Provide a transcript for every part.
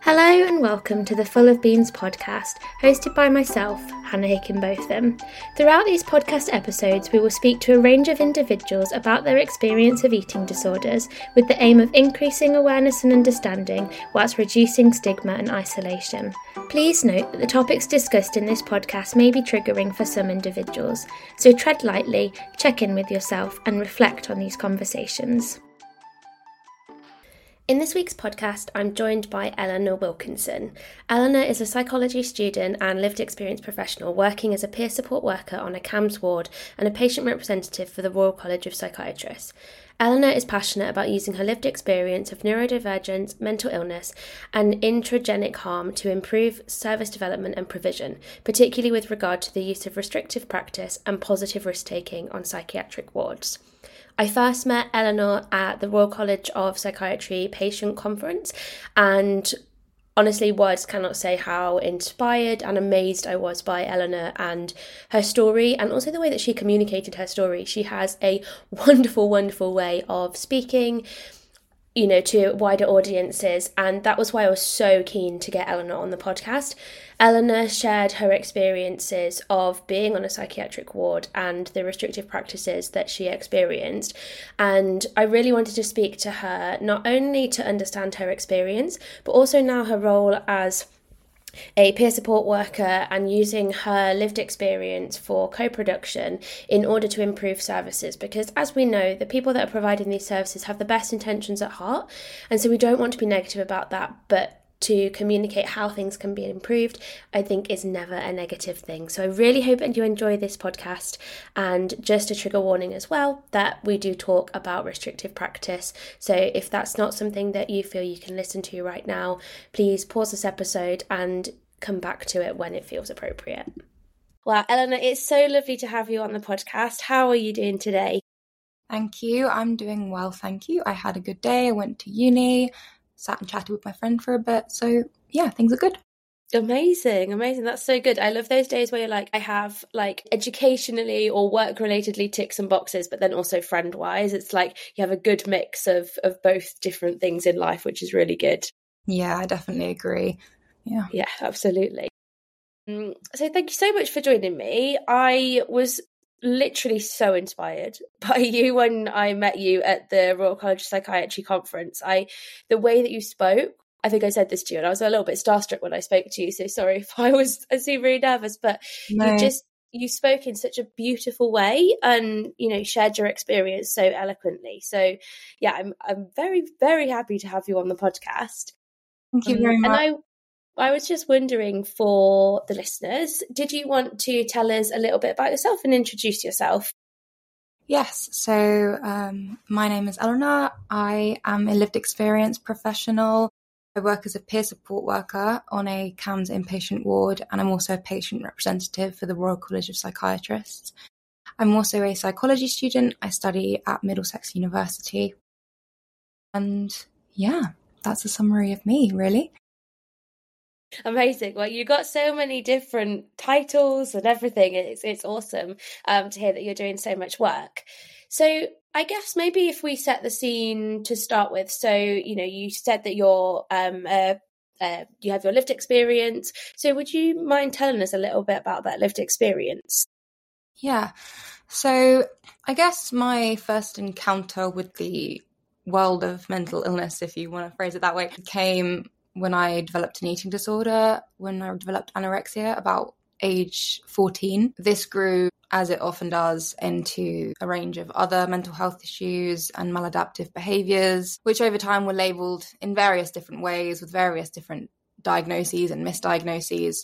Hello and welcome to the Full of Beans podcast, hosted by myself, Hannah Hickenbotham. Throughout these podcast episodes, we will speak to a range of individuals about their experience of eating disorders, with the aim of increasing awareness and understanding, whilst reducing stigma and isolation. Please note that the topics discussed in this podcast may be triggering for some individuals, so tread lightly, check in with yourself, and reflect on these conversations. In this week's podcast, I'm joined by Eleanor Wilkinson. Eleanor is a psychology student and lived experience professional working as a peer support worker on a CAMHS ward and a patient representative for the Royal College of Psychiatrists. Eleanor is passionate about using her lived experience of neurodivergence, mental illness, and intragenic harm to improve service development and provision, particularly with regard to the use of restrictive practice and positive risk-taking on psychiatric wards. I first met Eleanor at the Royal College of Psychiatry Patient Conference, and honestly, words cannot say how inspired and amazed I was by Eleanor and her story, and also the way that she communicated her story. She has a wonderful, wonderful way of speaking, to wider audiences, and that was why I was so keen to get Eleanor on the podcast. Eleanor shared her experiences of being on a psychiatric ward and the restrictive practices that she experienced, and I really wanted to speak to her not only to understand her experience, but also now her role as a peer support worker and using her lived experience for co-production in order to improve services, because as we know, the people that are providing these services have the best intentions at heart, and so we don't want to be negative about that, but to communicate how things can be improved, I think is never a negative thing. So I really hope that you enjoy this podcast, and just a trigger warning as well that we do talk about restrictive practice. So if that's not something that you feel you can listen to right now, please pause this episode and come back to it when it feels appropriate. Wow, Eleanor, it's so lovely to have you on the podcast. How are you doing today? Thank you. I'm doing well, thank you. I had a good day. I went to uni, sat and chatted with my friend for a bit. So yeah, things are good. Amazing. That's so good. I love those days where you're like, I have like educationally or work relatedly ticks and boxes, but then also friend wise, it's like you have a good mix of both different things in life, which is really good. Yeah, I definitely agree. Yeah, absolutely. So thank you so much for joining me. I was literally so inspired by you when I met you at the Royal College of Psychiatry conference. The way that you spoke, I think I said this to you, and I was a little bit starstruck when I spoke to you, so sorry if I seemed really nervous, but no. you spoke in such a beautiful way and, shared your experience so eloquently. So yeah, I'm very, very happy to have you on the podcast. Thank you very much. And I was just wondering, for the listeners, did you want to tell us a little bit about yourself and introduce yourself? Yes, so my name is Eleanor. I am a lived experience professional. I work as a peer support worker on a CAMHS inpatient ward, and I'm also a patient representative for the Royal College of Psychiatrists. I'm also a psychology student. I study at Middlesex University. And yeah, that's a summary of me, really. Amazing. Well, you got so many different titles and everything. It's awesome to hear that you're doing so much work. So I guess maybe if we set the scene to start with. So, you said that you're you have your lived experience. So would you mind telling us a little bit about that lived experience? Yeah. So I guess my first encounter with the world of mental illness, if you want to phrase it that way, came when I developed an eating disorder, when I developed anorexia about age 14. This grew, as it often does, into a range of other mental health issues and maladaptive behaviours, which over time were labelled in various different ways with various different diagnoses and misdiagnoses,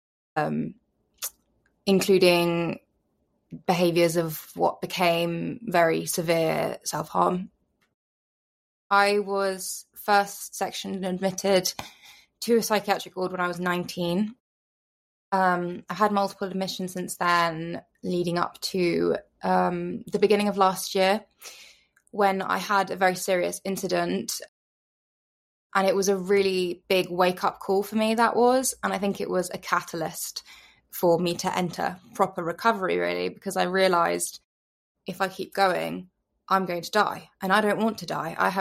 including behaviours of what became very severe self-harm. I was first sectioned and admitted to a psychiatric ward when I was 19. I've had multiple admissions since then, leading up to the beginning of last year, when I had a very serious incident. And it was a really big wake-up call for me, that was. And I think it was a catalyst for me to enter proper recovery, really, because I realised if I keep going, I'm going to die. And I don't want to die. I have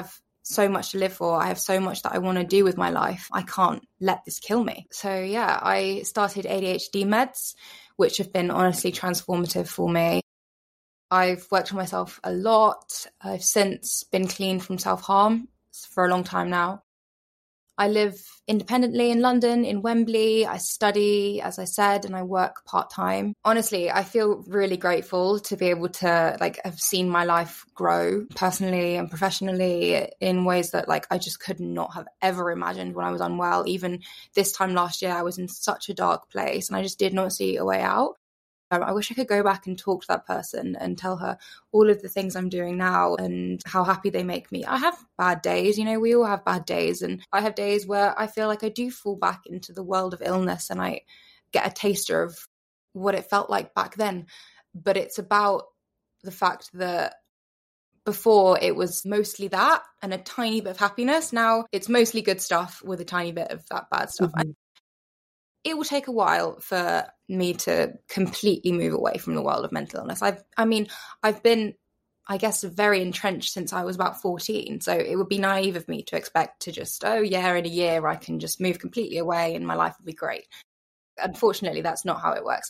so much to live for. I have so much that I want to do with my life. I can't let this kill me. So yeah, I started ADHD meds, which have been honestly transformative for me. I've worked on myself a lot. I've since been clean from self-harm for a long time now. I live independently in London, in Wembley. I study, as I said, and I work part-time. Honestly, I feel really grateful to be able to have seen my life grow personally and professionally in ways that I just could not have ever imagined when I was unwell. Even this time last year, I was in such a dark place and I just did not see a way out. I wish I could go back and talk to that person and tell her all of the things I'm doing now and how happy they make me. I have bad days, we all have bad days. And I have days where I feel like I do fall back into the world of illness and I get a taster of what it felt like back then. But it's about the fact that before it was mostly that and a tiny bit of happiness. Now it's mostly good stuff with a tiny bit of that bad stuff. Mm-hmm. It will take a while for me to completely move away from the world of mental illness. I've been, I guess, very entrenched since I was about 14. So it would be naive of me to expect to just, in a year I can just move completely away and my life will be great. Unfortunately, that's not how it works.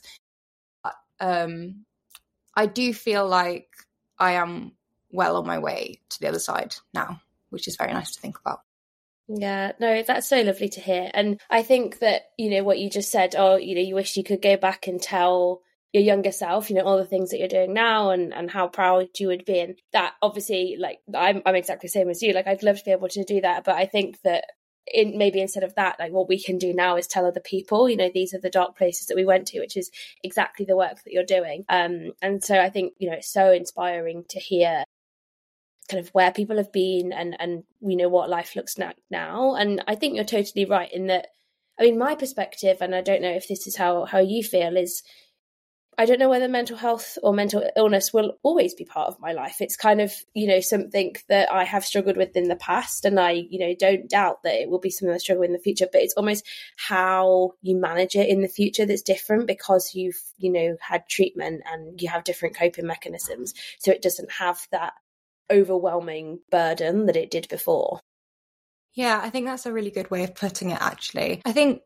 I do feel like I am well on my way to the other side now, which is very nice to think about. Yeah, no, that's so lovely to hear. And I think that, what you just said, you wish you could go back and tell your younger self, all the things that you're doing now and how proud you would be. And that obviously, I'm exactly the same as you. I'd love to be able to do that. But I think that maybe instead of that, what we can do now is tell other people, these are the dark places that we went to, which is exactly the work that you're doing. And so I think, it's so inspiring to hear kind of where people have been and what life looks like now. And I think you're totally right in that. My perspective, and I don't know if this is how you feel, is I don't know whether mental health or mental illness will always be part of my life. It's kind of, something that I have struggled with in the past, and I, don't doubt that it will be something I struggle with in the future, but it's almost how you manage it in the future that's different because you've, had treatment and you have different coping mechanisms. So it doesn't have that overwhelming burden that it did before. Yeah, I think that's a really good way of putting it, actually. I think,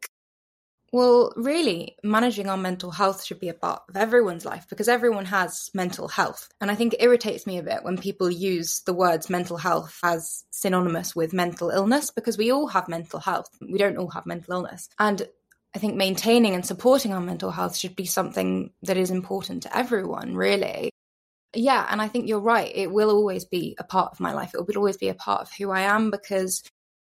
really, managing our mental health should be a part of everyone's life because everyone has mental health. And I think it irritates me a bit when people use the words mental health as synonymous with mental illness because we all have mental health. We don't all have mental illness. And I think maintaining and supporting our mental health should be something that is important to everyone, really. Yeah, and I think you're right. It will always be a part of my life. It will always be a part of who I am because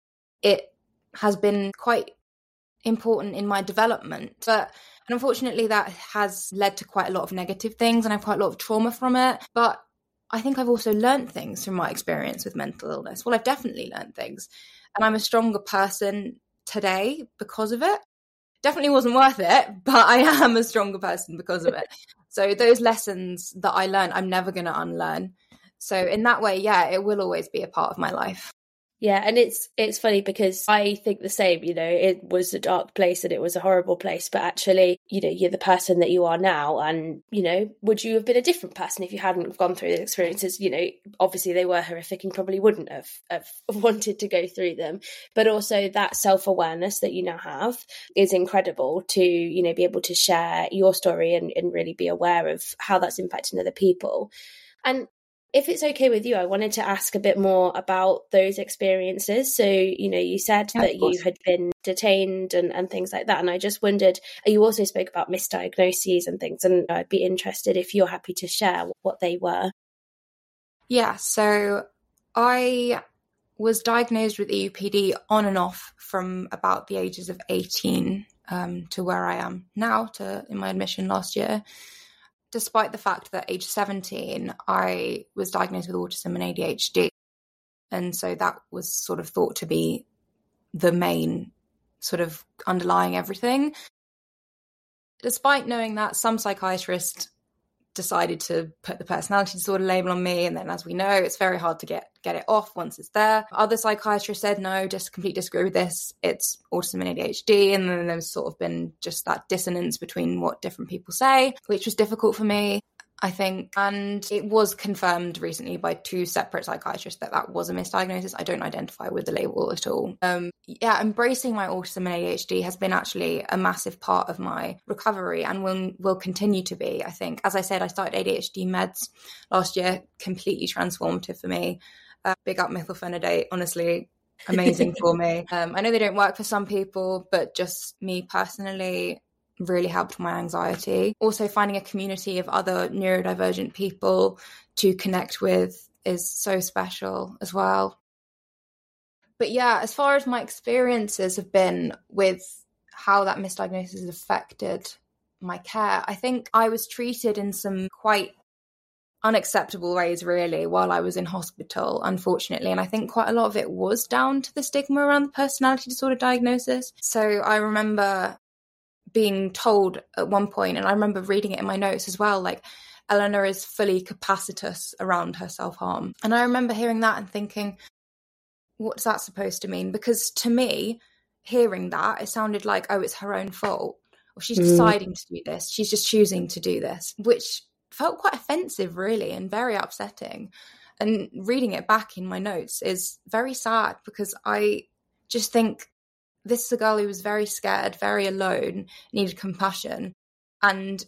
it has been quite important in my development. But unfortunately, that has led to quite a lot of negative things and I have quite a lot of trauma from it. But I think I've also learned things from my experience with mental illness. Well, I've definitely learned things. And I'm a stronger person today because of it. Definitely wasn't worth it, but I am a stronger person because of it. So those lessons that I learned, I'm never going to unlearn. So in that way, yeah, it will always be a part of my life. Yeah, and it's funny because I think the same, it was a dark place and it was a horrible place, but actually, you're the person that you are now. And, would you have been a different person if you hadn't gone through the experiences? Obviously they were horrific and probably wouldn't have wanted to go through them. But also that self-awareness that you now have is incredible to, be able to share your story and really be aware of how that's impacting other people. And if it's okay with you, I wanted to ask a bit more about those experiences. So, you said that you had been detained and things like that. And I just wondered, you also spoke about misdiagnoses and things, and I'd be interested if you're happy to share what they were. Yeah, so I was diagnosed with EUPD on and off from about the ages of 18 to where I am now, in my admission last year. Despite the fact that age 17, I was diagnosed with autism and ADHD. And so that was sort of thought to be the main sort of underlying everything. Despite knowing that, some psychiatrists decided to put the personality disorder label on me. And then, as we know, it's very hard to get it off once it's there. Other psychiatrists said, no, just completely disagree with this. It's autism and ADHD. And then there's sort of been just that dissonance between what different people say, which was difficult for me. I think, and it was confirmed recently by 2 separate psychiatrists that was a misdiagnosis. I don't identify with the label at all. Embracing my autism and ADHD has been actually a massive part of my recovery and will continue to be, I think. As I said, I started ADHD meds last year, completely transformative for me. Big up methylphenidate, honestly, amazing for me. I know they don't work for some people, but just me personally, really helped my anxiety. Also, finding a community of other neurodivergent people to connect with is so special as well. But yeah, as far as my experiences have been with how that misdiagnosis has affected my care, I think I was treated in some quite unacceptable ways, really, while I was in hospital, unfortunately. And I think quite a lot of it was down to the stigma around the personality disorder diagnosis. So I remember being told at one point, and I remember reading it in my notes as well, like, Eleanor is fully capacitous around her self-harm. And I remember hearing that and thinking, what's that supposed to mean? Because to me, hearing that, it sounded like, oh, it's her own fault, or she's deciding to do this, she's just choosing to do this, which felt quite offensive, really, and very upsetting. And reading it back in my notes is very sad, because I just think, this is a girl who was very scared, very alone, needed compassion. And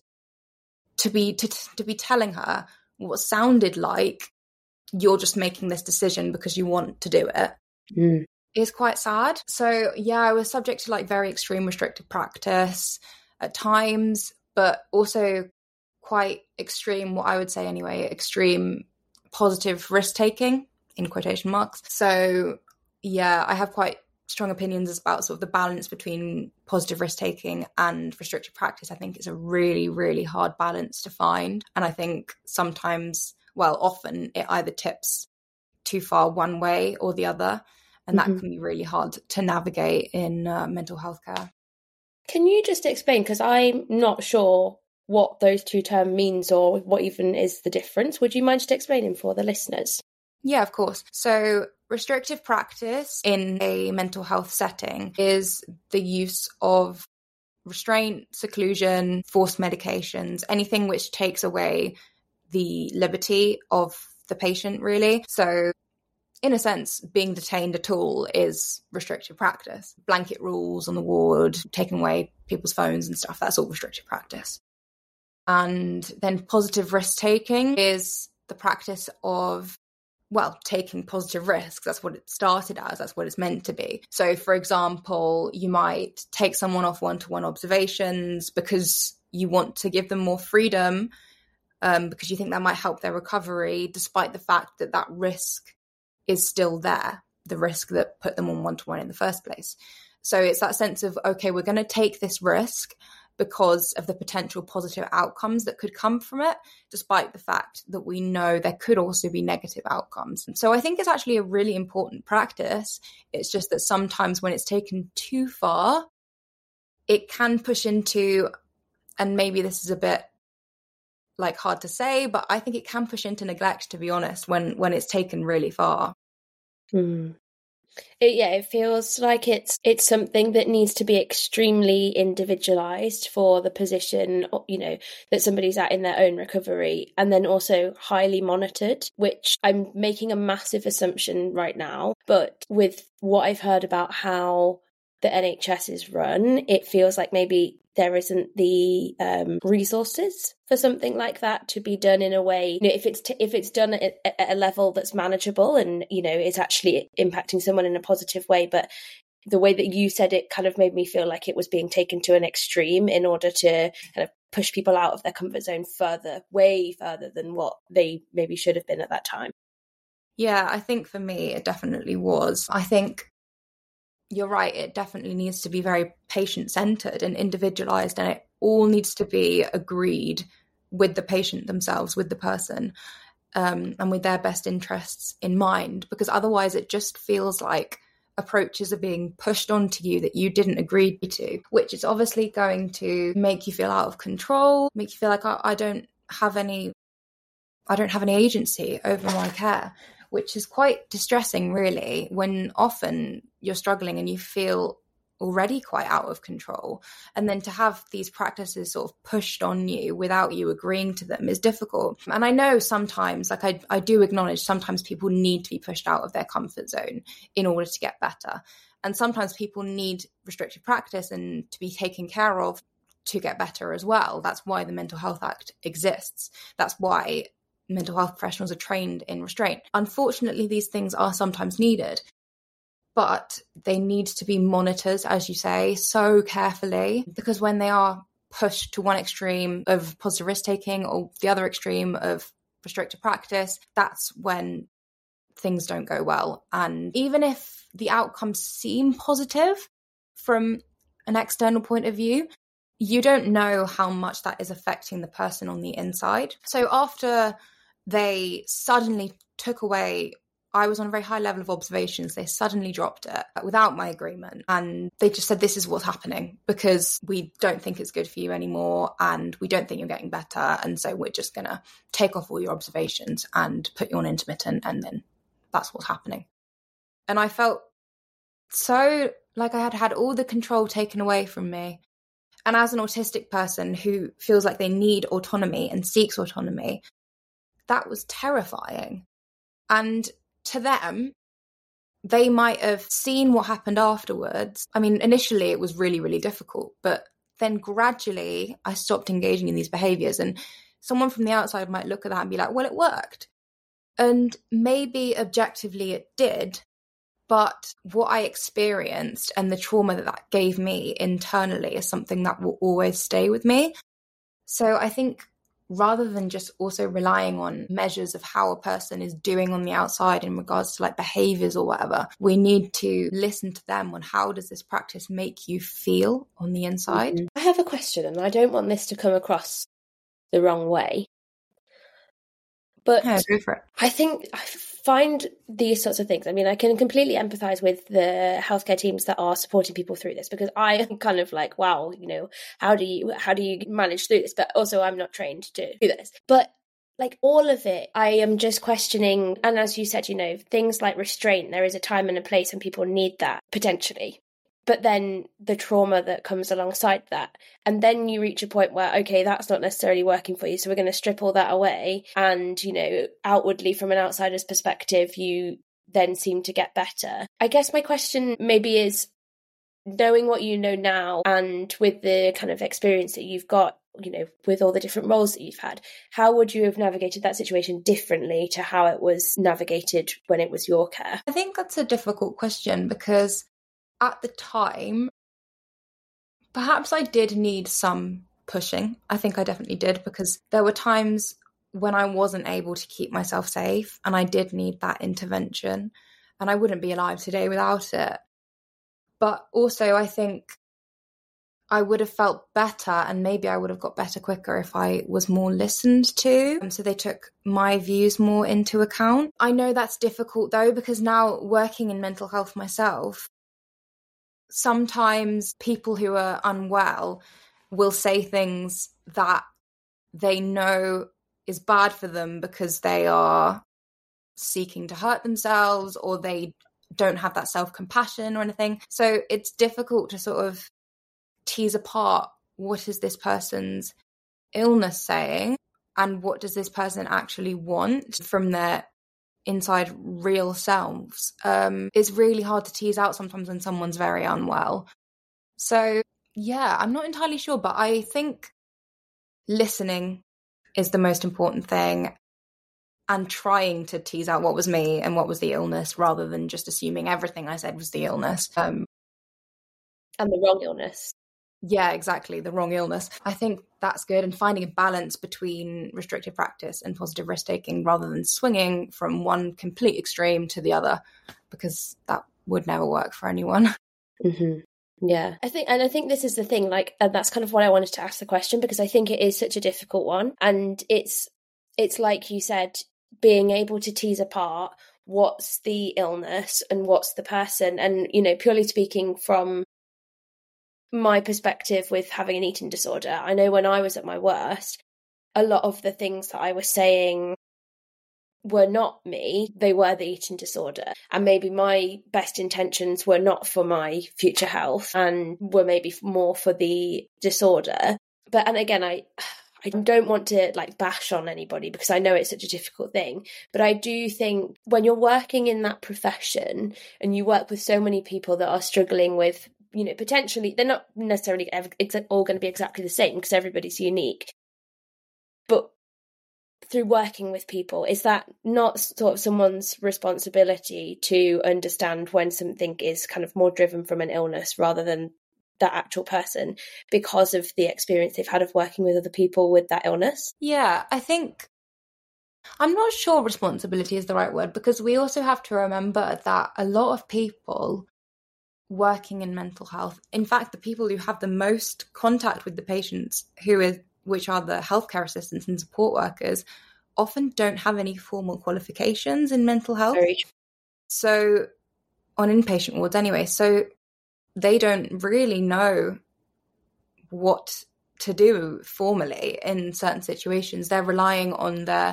to be telling her what sounded like you're just making this decision because you want to do it is quite sad. So yeah, I was subject to like very extreme restrictive practice at times, but also quite extreme, what I would say anyway, extreme positive risk taking in quotation marks. So yeah, I have quite strong opinions about sort of the balance between positive risk taking and restrictive practice. I think it's a really, really hard balance to find. And I think sometimes, well, often it either tips too far one way or the other. And that can be really hard to navigate in mental health care. Can you just explain, because I'm not sure what those two terms means or what even is the difference. Would you mind just explaining for the listeners? Yeah, of course. So restrictive practice in a mental health setting is the use of restraint, seclusion, forced medications, anything which takes away the liberty of the patient, really. So in a sense, being detained at all is restrictive practice. Blanket rules on the ward, taking away people's phones and stuff, that's all restrictive practice. And then positive risk-taking is the practice of, well, taking positive risks. That's what it started as. That's what it's meant to be. So, for example, you might take someone off one-to-one observations because you want to give them more freedom, because you think that might help their recovery, despite the fact that that risk is still there, the risk that put them on one-to-one in the first place. So it's that sense of, okay, we're going to take this risk because of the potential positive outcomes that could come from it, despite the fact that we know there could also be negative outcomes. So I think it's actually a really important practice. It's just that sometimes when it's taken too far, it can push into, and maybe this is a bit like hard to say, but I think it can push into neglect, to be honest, when it's taken really far. It feels like it's something that needs to be extremely individualized for the position, you know, that somebody's at in their own recovery, and then also highly monitored, which I'm making a massive assumption right now. But with what I've heard about how the NHS is run, it feels like maybe there isn't the resources for something like that to be done in a way, you know, if it's done at a level that's manageable and, you know, it's actually impacting someone in a positive way. But the way that you said it kind of made me feel like it was being taken to an extreme in order to kind of push people out of their comfort zone further, way further than what they maybe should have been at that time. Yeah, I think for me, it definitely was. I think you're right, it definitely needs to be very patient-centered and individualized, and it all needs to be agreed with the patient themselves, with the person, and with their best interests in mind, because otherwise it just feels like approaches are being pushed onto you that you didn't agree to, which is obviously going to make you feel out of control, make you feel like I don't have any agency over my care, which is quite distressing, really, when often you're struggling and you feel already quite out of control. And then to have these practices sort of pushed on you without you agreeing to them is difficult. And I know sometimes, like I do acknowledge sometimes people need to be pushed out of their comfort zone in order to get better. And sometimes people need restrictive practice and to be taken care of to get better as well. That's why the Mental Health Act exists. That's why mental health professionals are trained in restraint. Unfortunately, these things are sometimes needed, but they need to be monitored, as you say, so carefully, because when they are pushed to one extreme of positive risk-taking or the other extreme of restrictive practice, that's when things don't go well. And even if the outcomes seem positive from an external point of view, you don't know how much that is affecting the person on the inside. So after they suddenly took away, I was on a very high level of observations, they suddenly dropped it without my agreement. And they just said, this is what's happening because we don't think it's good for you anymore and we don't think you're getting better. And so we're just going to take off all your observations and put you on intermittent, and then that's what's happening. And I felt so like I had had all the control taken away from me. And as an autistic person who feels like they need autonomy and seeks autonomy, that was terrifying. And to them, they might have seen what happened afterwards. I mean, initially it was really, really difficult, but then gradually I stopped engaging in these behaviors. And someone from the outside might look at that and be like, well, it worked. And maybe objectively it did. But what I experienced and the trauma that gave me internally is something that will always stay with me. So I think rather than just also relying on measures of how a person is doing on the outside in regards to like behaviors or whatever, we need to listen to them on how does this practice make you feel on the inside. Mm-hmm. I have a question, and I don't want this to come across the wrong way. But yeah, go for it. I think I find these sorts of things, I mean, I can completely empathise with the healthcare teams that are supporting people through this, because I am kind of like, wow, you know, how do you manage through this? But also I'm not trained to do this. But like all of it, I am just questioning. And as you said, you know, things like restraint, there is a time and a place when people need that potentially. But then the trauma that comes alongside that. And then you reach a point where, okay, that's not necessarily working for you. So we're going to strip all that away. And, you know, outwardly from an outsider's perspective, you then seem to get better. I guess my question maybe is, knowing what you know now and with the kind of experience that you've got, you know, with all the different roles that you've had, how would you have navigated that situation differently to how it was navigated when it was your care? I think that's a difficult question because at the time, perhaps I did need some pushing. I think I definitely did, because there were times when I wasn't able to keep myself safe and I did need that intervention, and I wouldn't be alive today without it. But also I think I would have felt better and maybe I would have got better quicker if I was more listened to. So they took my views more into account. I know that's difficult though, because now working in mental health myself, sometimes people who are unwell will say things that they know is bad for them because they are seeking to hurt themselves or they don't have that self-compassion or anything. So it's difficult to sort of tease apart what is this person's illness saying and what does this person actually want from their inside real selves. It's really hard to tease out sometimes when someone's very unwell. So yeah, I'm not entirely sure, but I think listening is the most important thing, and trying to tease out what was me and what was the illness rather than just assuming everything I said was the illness. And the wrong illness. Yeah, exactly. The wrong illness. I think that's good. And finding a balance between restrictive practice and positive risk-taking rather than swinging from one complete extreme to the other, because that would never work for anyone. Mm-hmm. Yeah, I think this is the thing, like, and that's kind of why I wanted to ask the question, because I think it is such a difficult one. And it's like you said, being able to tease apart what's the illness and what's the person. And, you know, purely speaking from my perspective with having an eating disorder, I know when I was at my worst, a lot of the things that I was saying were not me, they were the eating disorder. And maybe my best intentions were not for my future health and were maybe more for the disorder. But, and again, I don't want to like bash on anybody because I know it's such a difficult thing. But I do think when you're working in that profession and you work with so many people that are struggling with, you know, potentially, they're not necessarily all going to be exactly the same because everybody's unique. But through working with people, is that not sort of someone's responsibility to understand when something is kind of more driven from an illness rather than that actual person because of the experience they've had of working with other people with that illness? Yeah, I think, I'm not sure responsibility is the right word, because we also have to remember that a lot of people working in mental health, in fact, the people who have the most contact with the patients, which are the healthcare assistants and support workers, often don't have any formal qualifications in mental health. Very true. So on inpatient wards anyway, so they don't really know what to do formally in certain situations. They're relying on their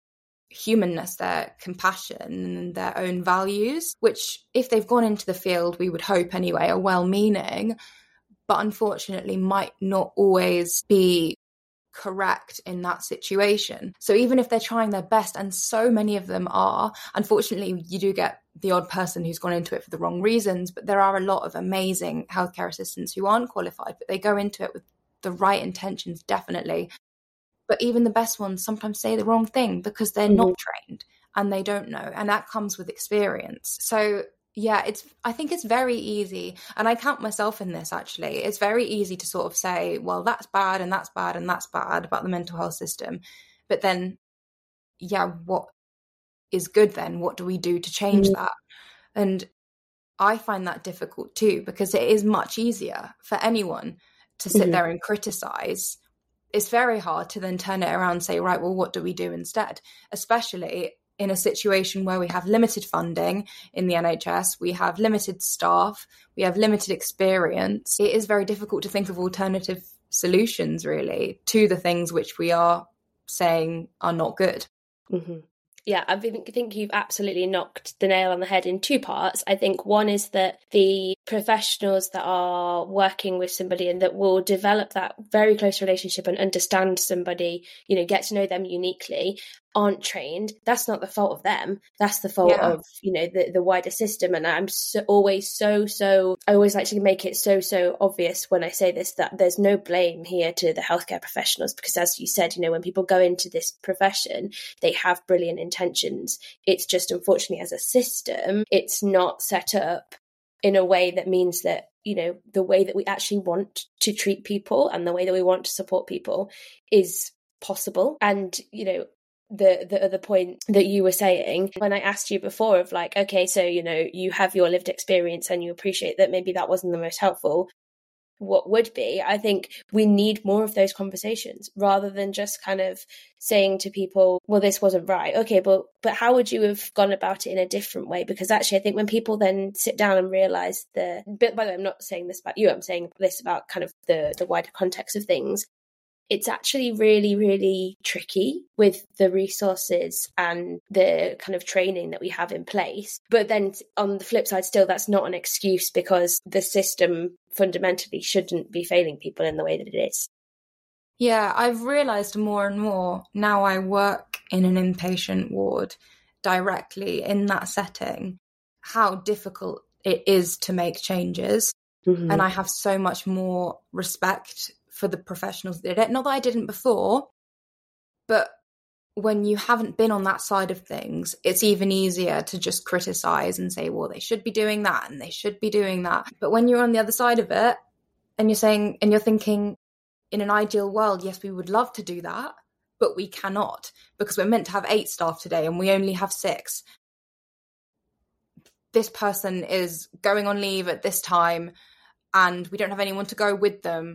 humanness, their compassion, and their own values, which, if they've gone into the field, we would hope anyway, are well-meaning, but unfortunately might not always be correct in that situation. So even if they're trying their best, and so many of them are, unfortunately you do get the odd person who's gone into it for the wrong reasons, but there are a lot of amazing healthcare assistants who aren't qualified, but they go into it with the right intentions, definitely. But even the best ones sometimes say the wrong thing because they're not trained and they don't know, and that comes with experience. So yeah, I think it's very easy, and I count myself in this actually, it's very easy to sort of say, well, that's bad and that's bad and that's bad about the mental health system. But then, yeah, what is good then? What do we do to change that? And I find that difficult too, because it is much easier for anyone to sit there and criticize. It's very hard to then turn it around and say, right, well, what do we do instead? Especially in a situation where we have limited funding in the NHS, we have limited staff, we have limited experience. It is very difficult to think of alternative solutions, really, to the things which we are saying are not good. Yeah, I think you've absolutely knocked the nail on the head in two parts. I think one is that the professionals that are working with somebody and that will develop that very close relationship and understand somebody, you know, get to know them uniquely, aren't trained. That's not the fault of them. That's the fault of, you know, the wider system. And I'm always I always like to make it so obvious when I say this, that there's no blame here to the healthcare professionals, because as you said, you know, when people go into this profession, they have brilliant intentions. It's just, unfortunately, as a system, it's not set up in a way that means that, you know, the way that we actually want to treat people and the way that we want to support people is possible. And, you know, the other point that you were saying when I asked you before of like, okay, so, you know, you have your lived experience and you appreciate that maybe that wasn't the most helpful. What would be, I think we need more of those conversations rather than just kind of saying to people, well, this wasn't right. Okay, but how would you have gone about it in a different way? Because actually, I think when people then sit down and realize but by the way, I'm not saying this about you, I'm saying this about kind of the wider context of things. It's actually really, really tricky with the resources and the kind of training that we have in place. But then on the flip side, still, that's not an excuse, because the system fundamentally shouldn't be failing people in the way that it is. Yeah, I've realised more and more now I work in an inpatient ward directly in that setting, how difficult it is to make changes. And I have so much more respect for the professionals that did it. Not that I didn't before, but when you haven't been on that side of things, it's even easier to just criticize and say, well, they should be doing that and they should be doing that. But when you're on the other side of it and you're thinking, in an ideal world, yes, we would love to do that, but we cannot, because we're meant to have 8 staff today and we only have 6. This person is going on leave at this time and we don't have anyone to go with them.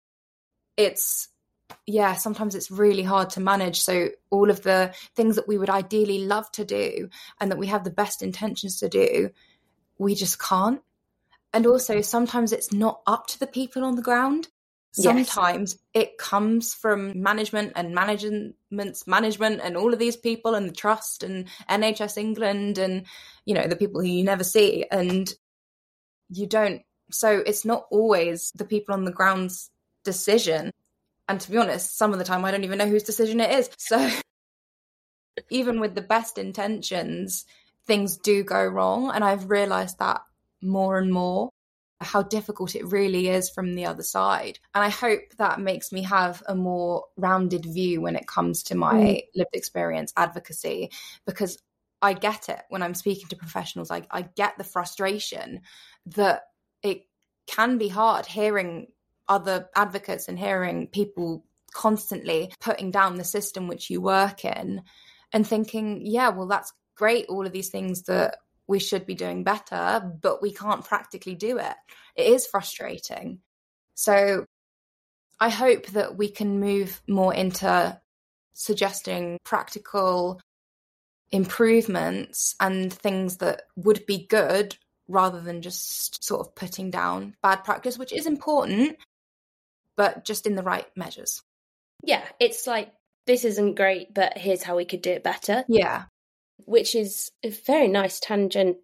Sometimes it's really hard to manage. So all of the things that we would ideally love to do and that we have the best intentions to do, we just can't. And also sometimes it's not up to the people on the ground. Sometimes it comes from management and management's management and all of these people and the trust and NHS England and, you know, the people who you never see. And you don't, so it's not always the people on the ground's decision. And to be honest, some of the time I don't even know whose decision it is. So even with the best intentions, things do go wrong. And I've realized that more and more, how difficult it really is from the other side. And I hope that makes me have a more rounded view when it comes to my lived experience advocacy, because I get it when I'm speaking to professionals. I get the frustration that it can be hard hearing other advocates and hearing people constantly putting down the system which you work in and thinking, yeah, well, that's great, all of these things that we should be doing better, but we can't practically do it. It is frustrating. So I hope that we can move more into suggesting practical improvements and things that would be good rather than just sort of putting down bad practice, which is important, but just in the right measures. Yeah, it's like, this isn't great, but here's how we could do it better. Yeah. Which is a very nice tangent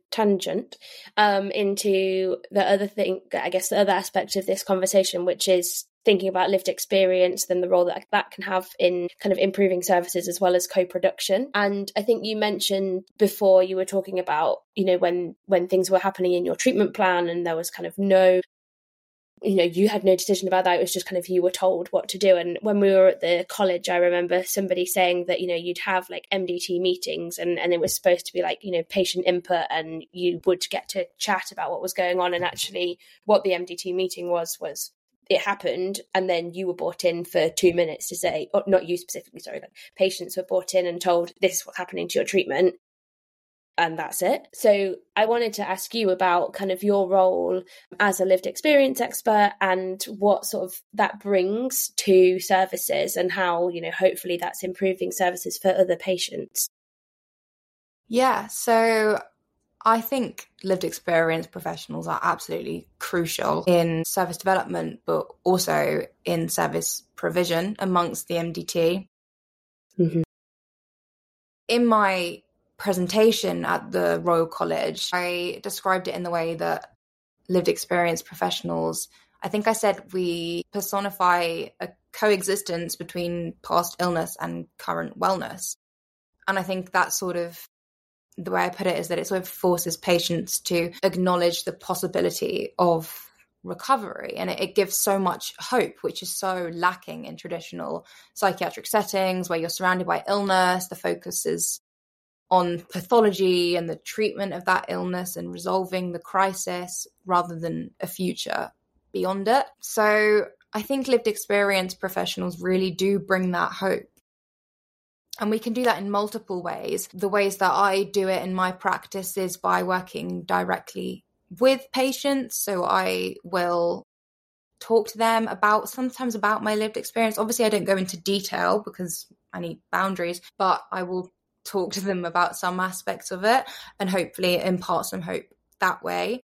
into the other thing, I guess the other aspect of this conversation, which is thinking about lived experience, then the role that can have in kind of improving services as well as co-production. And I think you mentioned before, you were talking about, you know, when things were happening in your treatment plan and there was kind of no, you know, you had no decision about that. It was just kind of, you were told what to do. And when we were at the college, I remember somebody saying that, you know, you'd have like MDT meetings and it was supposed to be like, you know, patient input, and you would get to chat about what was going on. And actually what the MDT meeting was it happened, and then you were brought in for 2 minutes to say, or not you specifically, sorry, like patients were brought in and told, this is what's happening to your treatment. And that's it. So I wanted to ask you about kind of your role as a lived experience expert and what sort of that brings to services and how, you know, hopefully that's improving services for other patients. Yeah, so I think lived experience professionals are absolutely crucial in service development, but also in service provision amongst the MDT. Mm-hmm. In my presentation at the Royal College, I described it in the way that lived experience professionals, I think I said we personify a coexistence between past illness and current wellness. And I think that's sort of the way I put it, is that it sort of forces patients to acknowledge the possibility of recovery. And it gives so much hope, which is so lacking in traditional psychiatric settings where you're surrounded by illness. The focus is on pathology and the treatment of that illness and resolving the crisis rather than a future beyond it. So I think lived experience professionals really do bring that hope. And we can do that in multiple ways. The ways that I do it in my practice is by working directly with patients. So I will talk to them sometimes about my lived experience. Obviously, I don't go into detail because I need boundaries, but I will talk to them about some aspects of it and hopefully impart some hope that way.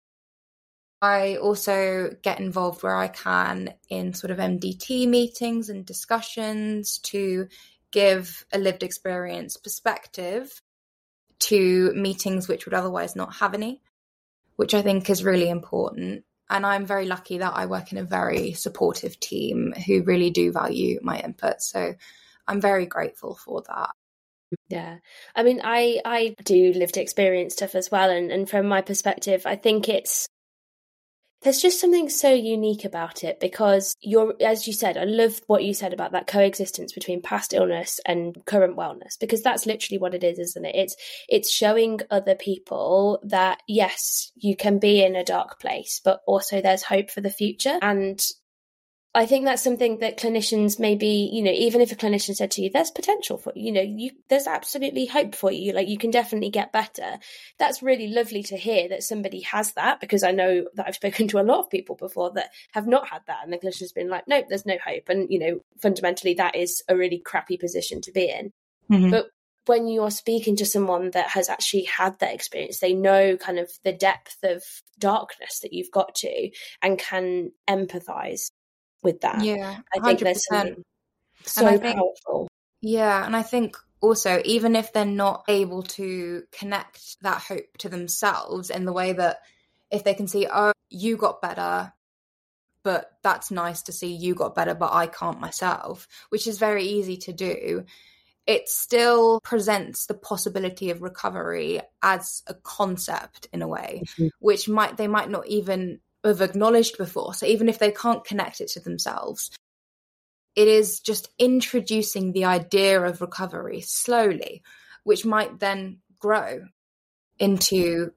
I also get involved where I can in sort of MDT meetings and discussions to give a lived experience perspective to meetings which would otherwise not have any, which I think is really important. And I'm very lucky that I work in a very supportive team who really do value my input. So I'm very grateful for that. Yeah. I mean, I do lived experience stuff as well. And from my perspective, I think there's just something so unique about it because as you said, I love what you said about that coexistence between past illness and current wellness, because that's literally what it is, isn't it? It's showing other people that, yes, you can be in a dark place, but also there's hope for the future. And I think that's something that clinicians maybe, you know, even if a clinician said to you, there's potential for you, there's absolutely hope for you, like you can definitely get better. That's really lovely to hear that somebody has that, because I know that I've spoken to a lot of people before that have not had that. And the clinician's been like, nope, there's no hope. And, fundamentally that is a really crappy position to be in. Mm-hmm. But when you're speaking to someone that has actually had that experience, they know kind of the depth of darkness that you've got to and can empathize. with that. Yeah, I think there's 100%. something so powerful. Yeah, and I think also, even if they're not able to connect that hope to themselves in the way that if they can see, oh, you got better, but that's nice to see you got better, but I can't myself, which is very easy to do, it still presents the possibility of recovery as a concept in a way, which they might not even have acknowledged before. So even if they can't connect it to themselves, it is just introducing the idea of recovery slowly, which might then grow into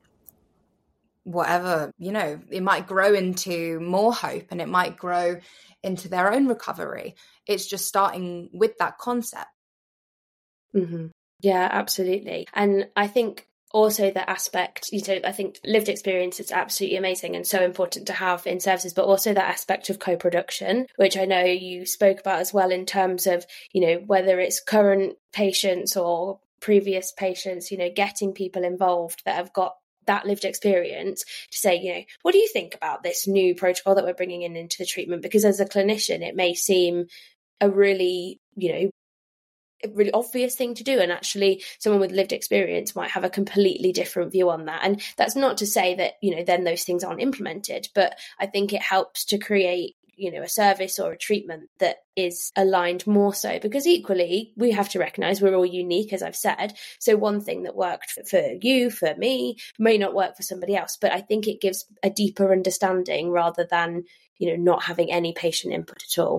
whatever, it might grow into more hope, and it might grow into their own recovery. It's just starting with that concept. Mm-hmm. Yeah, absolutely. And I think also the aspect, I think lived experience is absolutely amazing and so important to have in services, but also that aspect of co-production, which I know you spoke about as well, in terms of, whether it's current patients or previous patients, getting people involved that have got that lived experience to say, what do you think about this new protocol that we're bringing into the treatment? Because as a clinician, it may seem a really, really obvious thing to do, and actually someone with lived experience might have a completely different view on that. And that's not to say that then those things aren't implemented, but I think it helps to create a service or a treatment that is aligned more so, because equally we have to recognize we're all unique, as I've said. So one thing that worked for you, for me, may not work for somebody else, but I think it gives a deeper understanding rather than not having any patient input at all.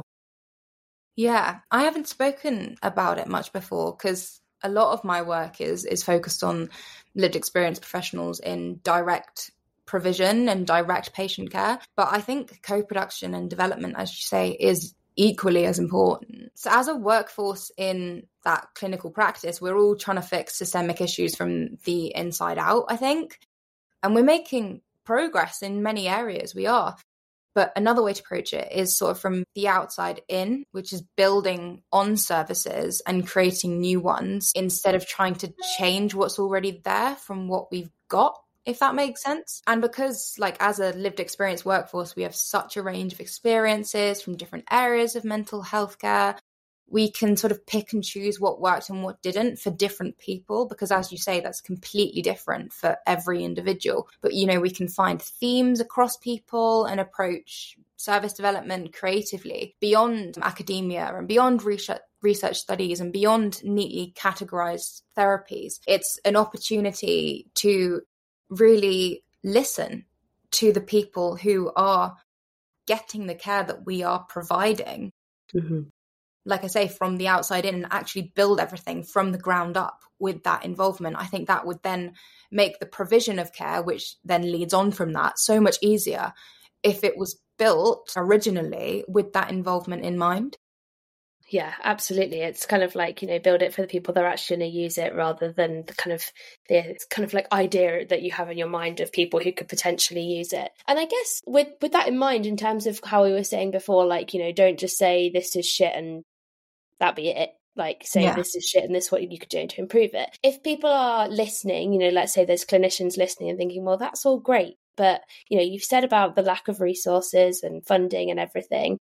Yeah, I haven't spoken about it much before, because a lot of my work is focused on lived experience professionals in direct provision and direct patient care. But I think co-production and development, as you say, is equally as important. So as a workforce in that clinical practice, we're all trying to fix systemic issues from the inside out, I think. And we're making progress in many areas, we are. But another way to approach it is sort of from the outside in, which is building on services and creating new ones instead of trying to change what's already there from what we've got, if that makes sense. And because, as a lived experience workforce, we have such a range of experiences from different areas of mental health care, we can sort of pick and choose what worked and what didn't for different people, because as you say, that's completely different for every individual. But, we can find themes across people and approach service development creatively beyond academia and beyond research studies and beyond neatly categorized therapies. It's an opportunity to really listen to the people who are getting the care that we are providing. Mm-hmm. Like I say, from the outside in, and actually build everything from the ground up with that involvement. I think that would then make the provision of care, which then leads on from that, so much easier if it was built originally with that involvement in mind. Yeah, absolutely. It's kind of like, build it for the people that are actually going to use it, rather than the kind of like idea that you have in your mind of people who could potentially use it. And I guess with that in mind, in terms of how we were saying before, don't just say this is shit and that be it. This is shit and this is what you could do to improve it. If people are listening, let's say there's clinicians listening and thinking, well, that's all great, but you've said about the lack of resources and funding and everything.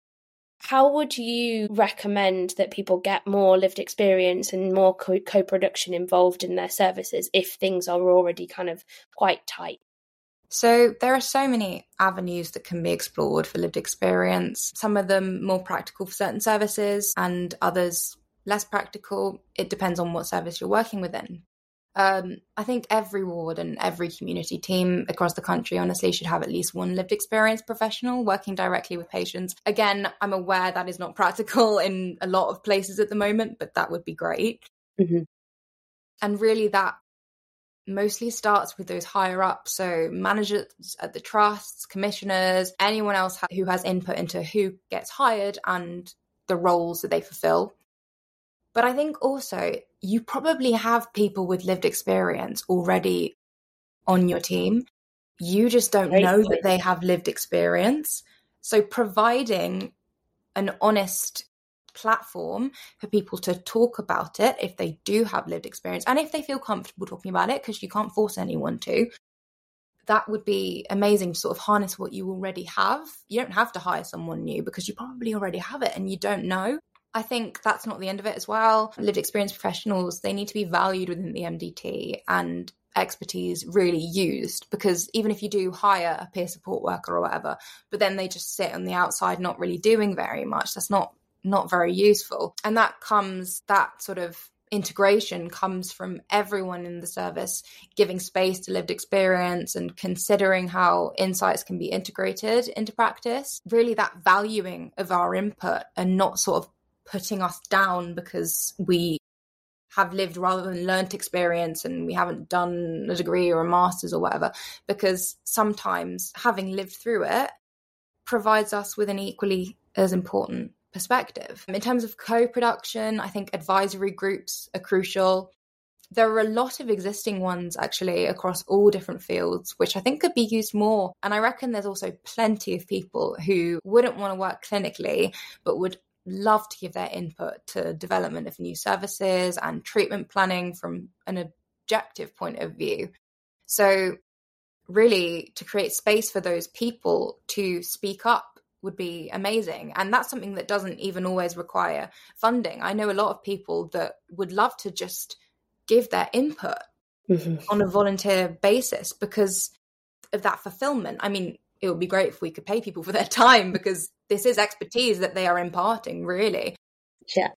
How would you recommend that people get more lived experience and more co-production involved in their services if things are already kind of quite tight? So there are so many avenues that can be explored for lived experience, some of them more practical for certain services and others less practical. It depends on what service you're working within. I think every ward and every community team across the country, honestly, should have at least one lived experience professional working directly with patients. Again, I'm aware that is not practical in a lot of places at the moment, but that would be great. Mm-hmm. And really that mostly starts with those higher up, so managers at the trusts, commissioners, anyone else who has input into who gets hired and the roles that they fulfill. But I think also you probably have people with lived experience already on your team. You just don't know that they have lived experience. So providing an honest platform for people to talk about it if they do have lived experience and if they feel comfortable talking about it, because you can't force anyone to, that would be amazing to sort of harness what you already have. You don't have to hire someone new because you probably already have it and you don't know. I think that's not the end of it as well. Lived experience professionals, they need to be valued within the MDT and expertise really used, because even if you do hire a peer support worker or whatever, but then they just sit on the outside not really doing very much, that's not very useful. And that sort of integration comes from everyone in the service giving space to lived experience and considering how insights can be integrated into practice. Really that valuing of our input and not sort of putting us down because we have lived rather than learnt experience and we haven't done a degree or a master's or whatever, because sometimes having lived through it provides us with an equally as important perspective. In terms of co-production, I think advisory groups are crucial. There are a lot of existing ones actually across all different fields, which I think could be used more. And I reckon there's also plenty of people who wouldn't want to work clinically, but would love to give their input to development of new services and treatment planning from an objective point of view. So really to create space for those people to speak up would be amazing. And that's something that doesn't even always require funding. I know a lot of people that would love to just give their input on a volunteer basis because of that fulfillment. I mean, it would be great if we could pay people for their time because this is expertise that they are imparting, really. Yeah.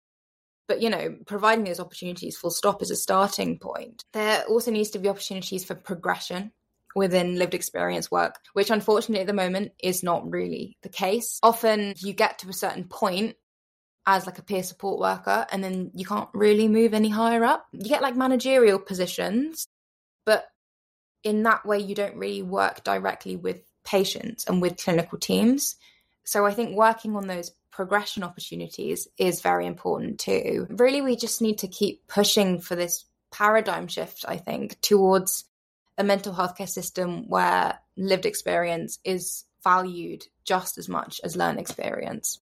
But, providing those opportunities full stop is a starting point. There also needs to be opportunities for progression within lived experience work, which unfortunately at the moment is not really the case. Often you get to a certain point as like a peer support worker and then you can't really move any higher up. You get like managerial positions, but in that way you don't really work directly with patients and with clinical teams. So I think working on those progression opportunities is very important too. Really, we just need to keep pushing for this paradigm shift, I think, towards a mental health care system where lived experience is valued just as much as learned experience.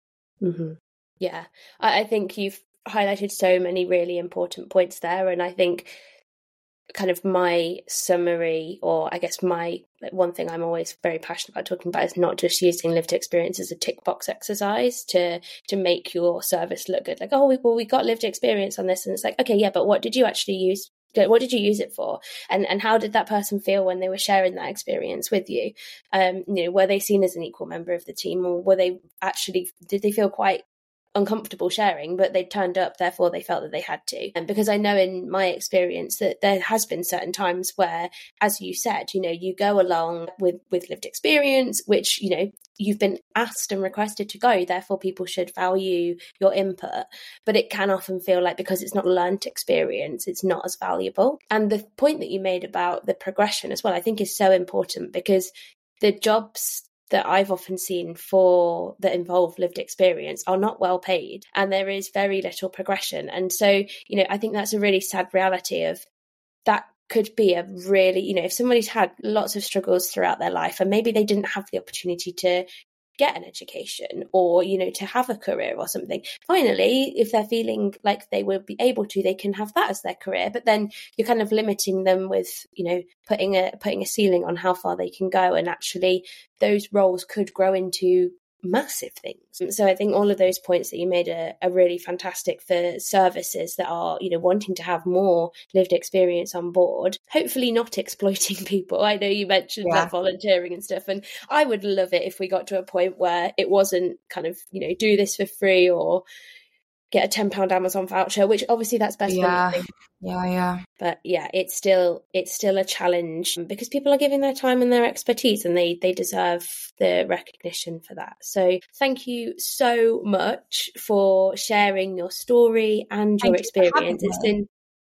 Yeah, I think you've highlighted so many really important points there. And I think kind of my summary, or I guess one thing I'm always very passionate about talking about is not just using lived experience as a tick box exercise to make your service look good. Like, we got lived experience on this. And it's like, okay, yeah, but what did you actually use? What did you use it for? And how did that person feel when they were sharing that experience with you? Were they seen as an equal member of the team, or did they feel quite uncomfortable sharing, but they turned up, therefore they felt that they had to? And because I know in my experience that there has been certain times where, as you said, you go along with lived experience, which, you've been asked and requested to go, therefore people should value your input. But it can often feel like because it's not learnt experience, it's not as valuable. And the point that you made about the progression as well, I think is so important, because the jobs that I've often seen that involve lived experience are not well paid, and there is very little progression. And so, I think that's a really sad reality of that. Could be a really, if somebody's had lots of struggles throughout their life and maybe they didn't have the opportunity to get an education or, to have a career or something. Finally, if they're feeling like they will be able to, they can have that as their career. But then you're kind of limiting them with, putting a ceiling on how far they can go. And actually those roles could grow into massive things. So I think all of those points that you made are really fantastic for services that are, wanting to have more lived experience on board, hopefully not exploiting people. I know you mentioned that volunteering and stuff, and I would love it if we got to a point where it wasn't kind of, do this for free or get a £10 Amazon voucher, which obviously that's best for nothing. Yeah. But yeah, it's still a challenge because people are giving their time and their expertise, and they deserve the recognition for that. So thank you so much for sharing your story and your experience. It's been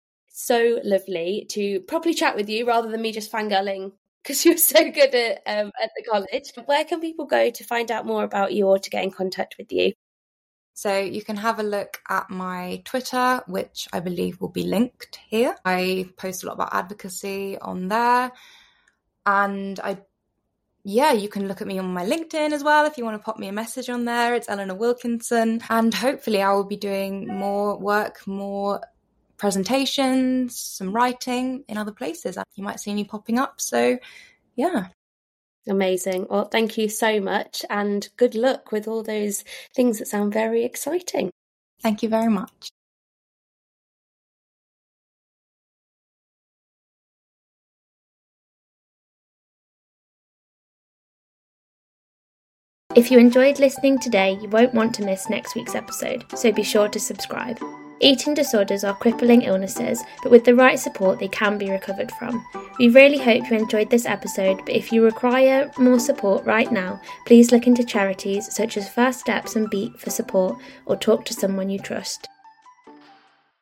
so lovely to properly chat with you rather than me just fangirling because you're so good at the college. Where can people go to find out more about you or to get in contact with you? So you can have a look at my Twitter, which I believe will be linked here. I post a lot about advocacy on there. And you can look at me on my LinkedIn as well if you want to pop me a message on there. It's Eleanor Wilkinson. And hopefully I will be doing more work, more presentations, some writing in other places. You might see me popping up. So yeah. Amazing. Well, thank you so much, and good luck with all those things that sound very exciting. Thank you very much. If you enjoyed listening today, you won't want to miss next week's episode, so be sure to subscribe. Eating disorders are crippling illnesses, but with the right support they can be recovered from. We really hope you enjoyed this episode, but if you require more support right now, please look into charities such as First Steps and Beat for support, or talk to someone you trust.